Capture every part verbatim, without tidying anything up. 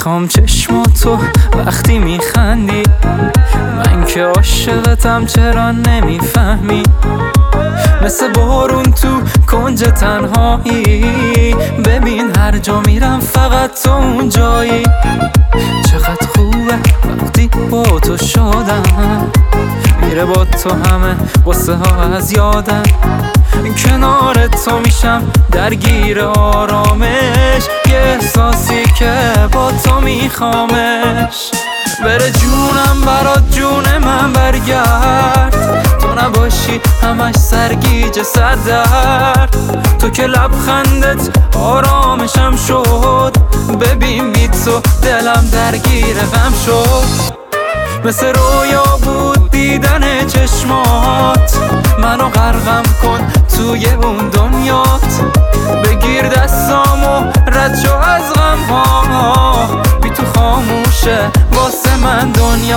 میخوام چشماتو وقتی میخندی، من که عاشقتم چرا نمیفهمی؟ مثل بارون تو کنج تنهایی، ببین هر جا میرم فقط تو اونجایی. چقدر خوبه وقتی با تو شدم، میره با تو همه قصه ها از یادم. کنار تو میشم درگیر آرامش، یه احساسی که با تو میخوامش. بره جونم برات جون من برگرد، تو نباشی همش سرگیجه سر درد. تو که لبخندت آرامشم شد، ببین بی تو دلم درگیر غم شد. مثل رویا بود دیدن چشمات، منو غرقم کن توی اون دنیات. بگیر دستامو رد شو از غم ها، بی تو خاموشه واسه من دنیا.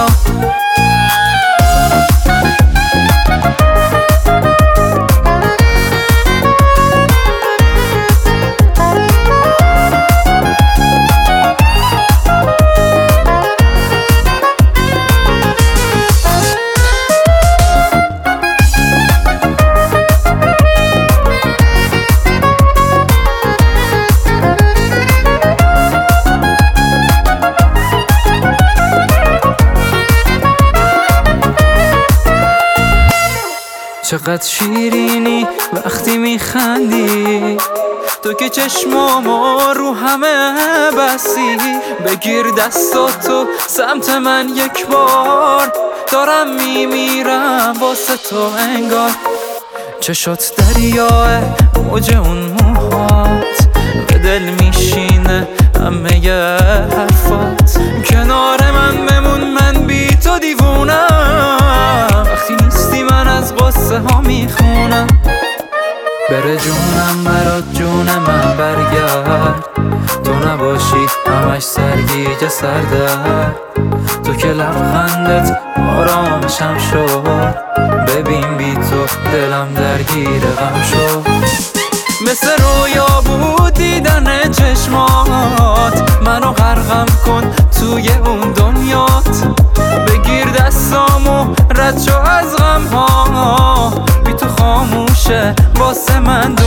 چقدر شیرینی وقتی میخندی، تو که چشمامو رو همه بستی. بگیر دستاتو سمت من یک بار، دارم میمیرم واسه تو انگار. چشات دریاه موج اون موهات، به دل میشینه همه ی حرفات. کنار من بمون من بی تو دیوونم، وقتی نیستی من از قصه ها میخونم. بره جونم برات جون من برگرد، تو نباشی همش سرگیجه سر درد. تو که لبخندت آرامشم شد، ببین بی تو دلم درگیر غم شد. مثل رویا بود دیدن چشمات، منو غرقم کن توی اون دنیات. بگیر دستامو رد شو از غم ها، بی تو خاموشه واسه من دنیا.